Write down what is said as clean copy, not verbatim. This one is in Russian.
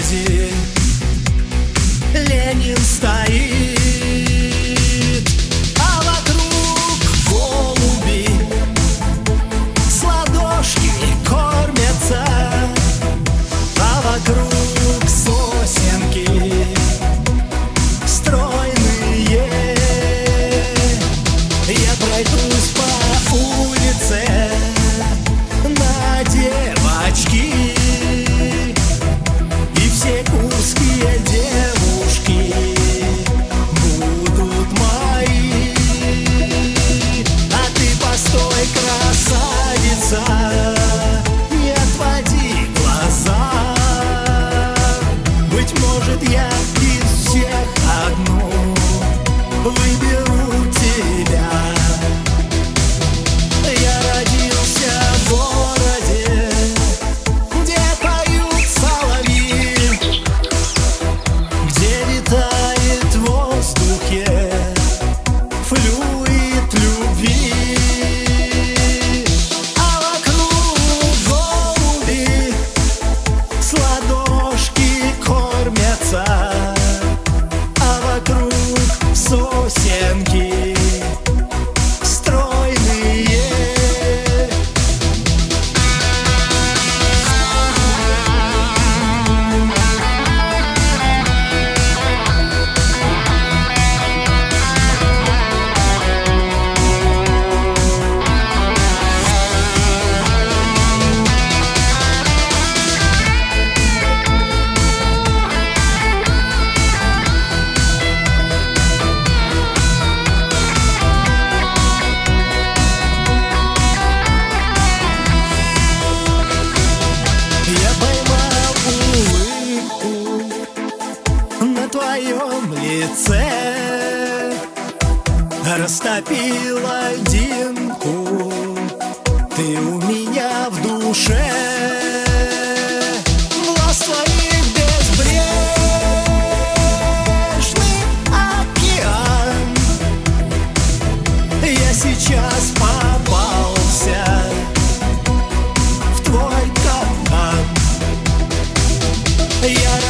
городе Ленин стоит, а вокруг голуби с ладошки кормятся, а вокруг сосенки стройные. Я пройдусь по улице на девочки, и все курские девушки будут мои. А ты постой, красавица, не отводи глаза. Быть может, я из всех одну выберу тебя. Я родился в городе, где поют соловьи, где витает в воздухе флюид любви, а вокруг голуби с ладошки кормятся, а вокруг сосенки стройные. Я поймал улыбку на твоем лице, растопил льдинку ты у меня в душе. Глаз твоих безбрежный океан. Я сейчас попался в твой капкан. Я